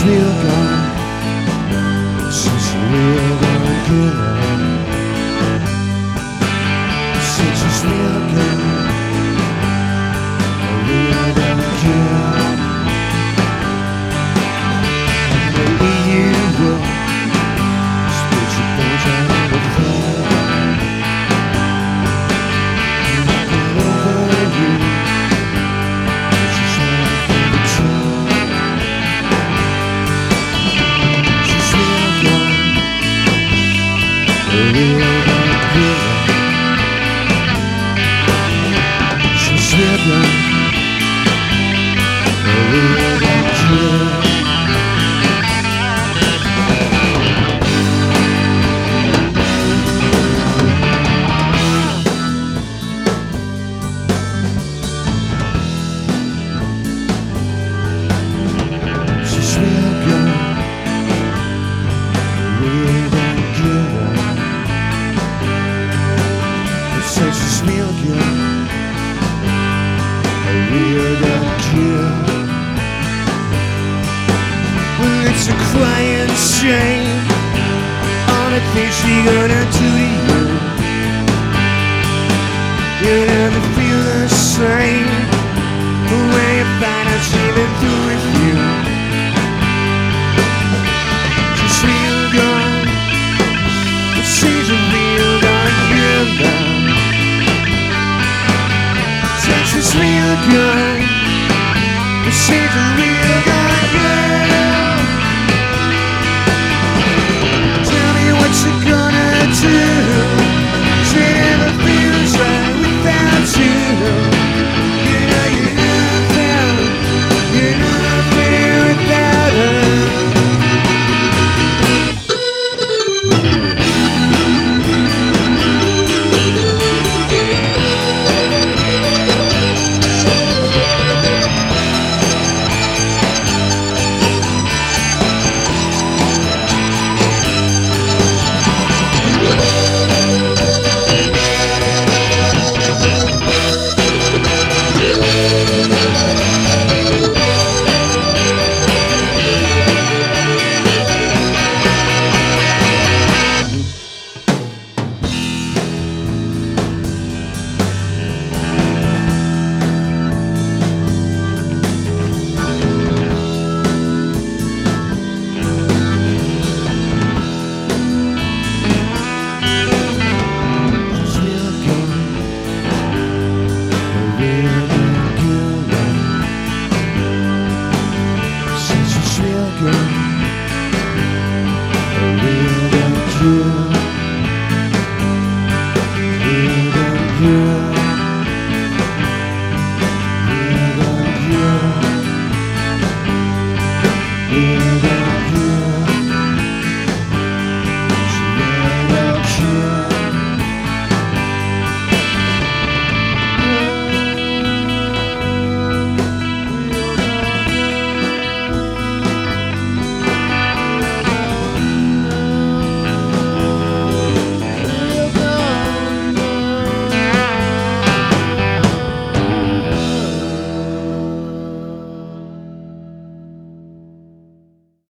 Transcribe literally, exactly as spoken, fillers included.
real gun. She's a real gun killer. She's a real gun. A real gun killer. Maybe you will split your bones out of the fire. Nothing over you. She's not for the truth. She's real gun. A real gun killer. She's real gun. A real gun killer. She's real gun, a real gun killer. Well, it's a crying shame all the things she gonna do to you. You never feel the same.